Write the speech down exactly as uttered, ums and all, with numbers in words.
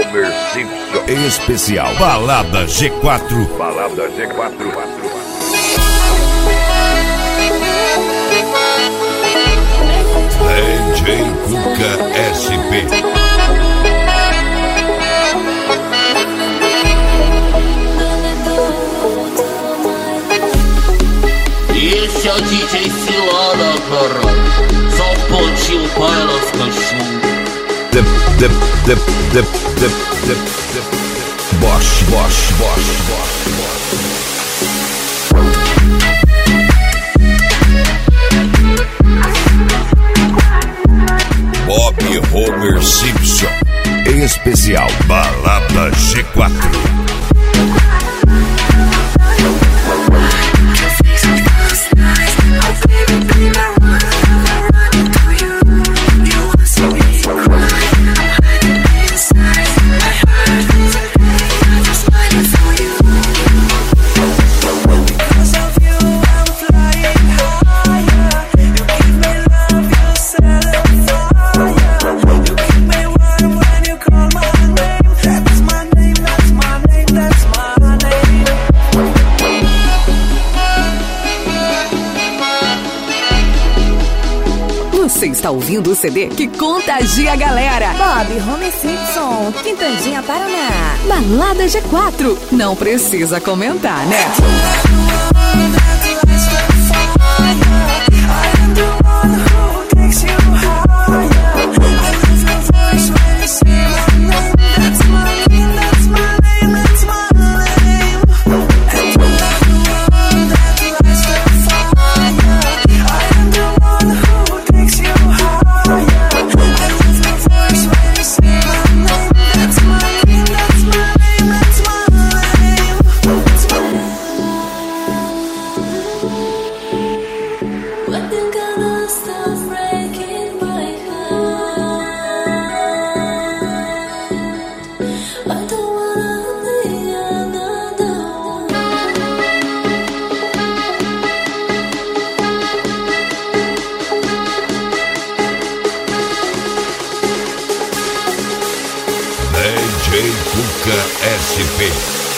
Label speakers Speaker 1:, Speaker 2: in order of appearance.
Speaker 1: Homer Simpson.
Speaker 2: Em especial, Balada G quatro.
Speaker 1: Balada G quatro.
Speaker 2: D J Cuca S P.
Speaker 3: Esse é o D J Cilada, caralho. Só um pontinho para os cachorros.
Speaker 2: Dep, dep, dep, dep, dep, dep, dep. Bosch, Bosch, Bosch, Bosch, Bosch. Bob Homer Simpson. Em especial, Balada G quatro.
Speaker 4: Você está ouvindo o C D que contagia a galera.
Speaker 5: Bob Homer Simpson, Quintandinha, Paraná.
Speaker 4: Balada G quatro. Não precisa comentar, né?
Speaker 2: D J Cuca S P.